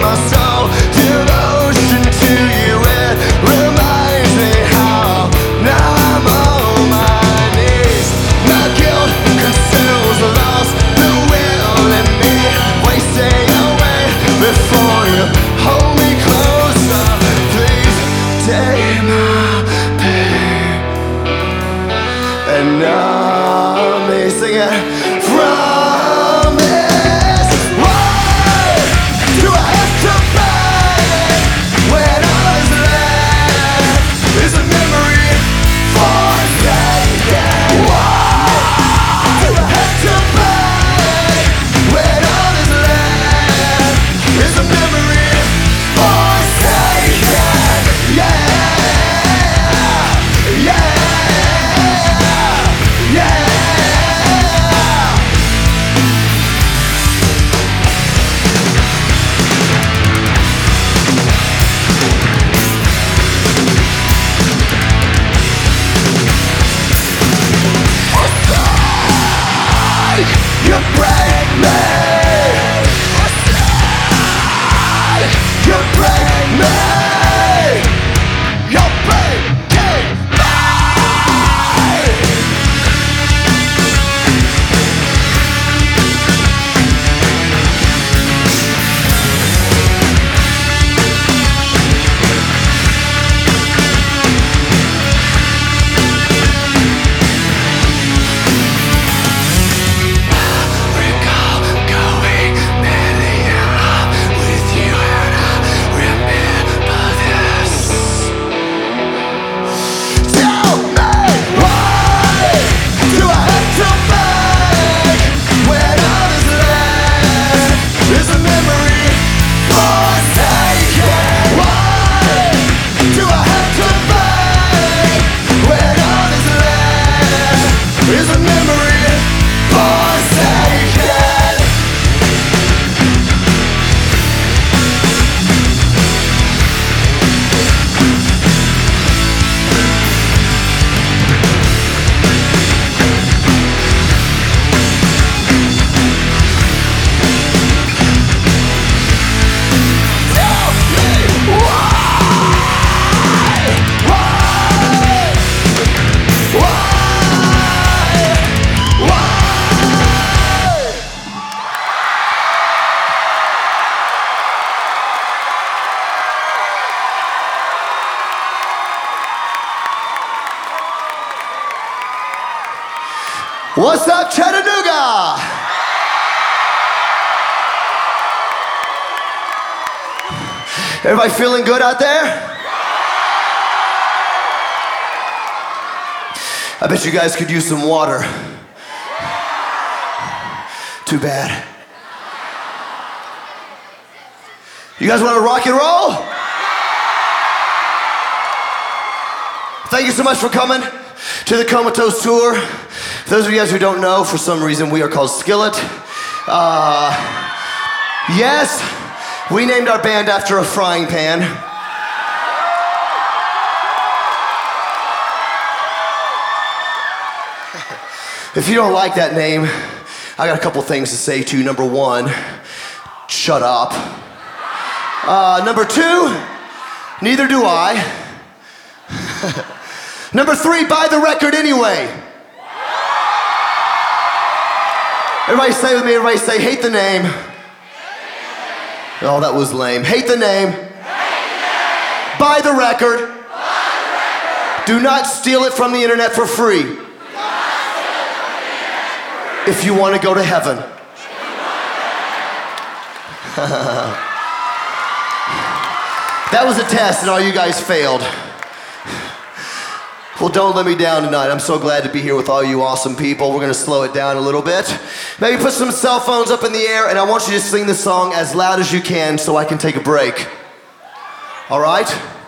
my soul, devotion to you. It reminds me how now I'm on my knees. My guilt conceals the loss, the will in me, wasting away before you hold me closer. Please take my pain and numb me. Sing it. You break me. You break me. You're breaking me. What's up, Chattanooga? Everybody feeling good out there? I bet you guys could use some water. Too bad. You guys want to rock and roll? Thank you so much for coming to the Comatose Tour. For those of you guys who don't know, for some reason we are called Skillet. Yes, we named our band after a frying pan. If you don't like that name, I got a couple things to say to you. Number one, shut up. Number two, neither do I. Number three, buy the record anyway. Everybody say with me, everybody say, hate the name. Oh, that was lame. Hate the name. Buy the record. Do not steal it from the internet for free. If you want to go to heaven. That was a test and all you guys failed. Well, don't let me down tonight. I'm so glad to be here with all you awesome people. We're gonna slow it down a little bit. Maybe put some cell phones up in the air, and I want you to sing this song as loud as you can so I can take a break. All right?